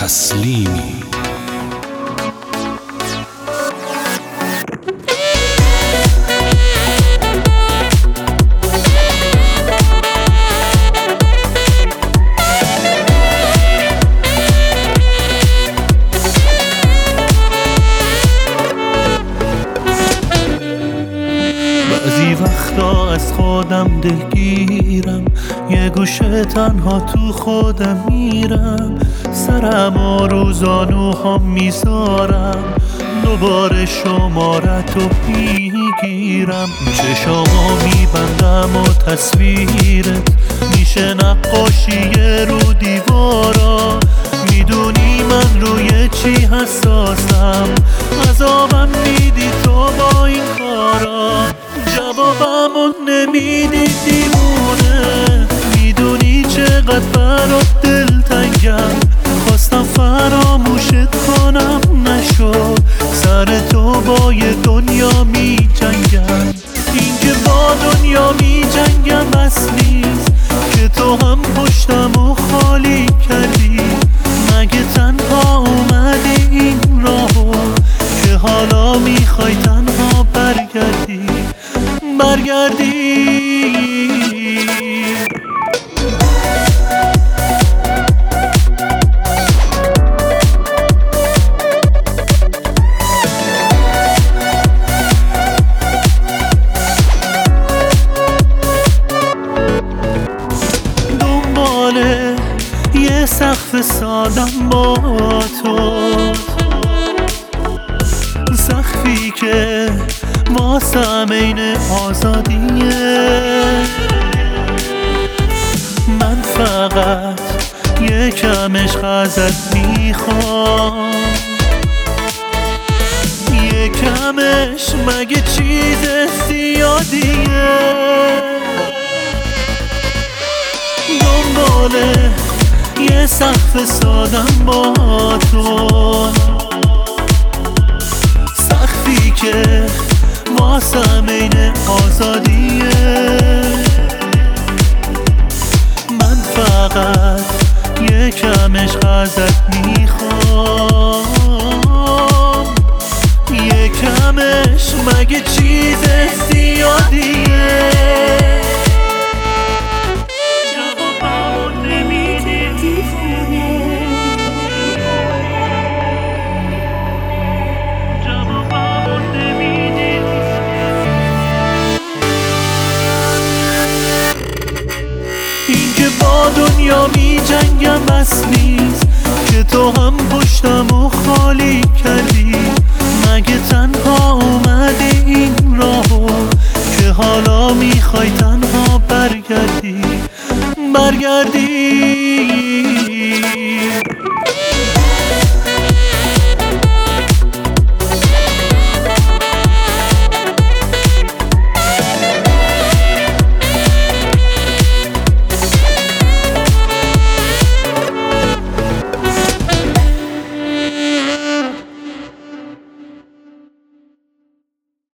تسلیمی. بعضی وقتا از خودم دلگیرم، یه گوشه تنها تو خودم میرم، سرم رو زانوهام میذارم، دوباره شمارتو میگیرم، چشامو میبندم و تصویرت میشه نقاشی رو دیوارا. میدونی من روی چی حساسم، عذابم میدی تو با این کارا، جوابمو نمیدی دیوونه. میدونی چقدر برات دلتنگم، خواستم فراموشت کنم نشد، سر تو با یه دنیا می جنگم. این که با دنیا می جنگم بس نیست که تو هم پشتمو خالی کردی. مگه تنها اومدی این راهو که حالا میخوای تنها برگردی؟ دنباله یه سقف سادم با تو، سقفی که واسم عین آزادیه. من فقط یکم عشق ازت میخوام، یکم عشق مگه چیز زیادیه. دنباله یه سقف سادم با تو، سقفی که واسم عین آزادیه. من فقط یکم عشق ازت میخوام، یکم عشق مگه چیز زیادیه. با دنیا می جنگم بس نیست که تو هم پشتمو خالی کردی. مگه تنها اومدی این راهو که حالا میخوای تنها برگردی؟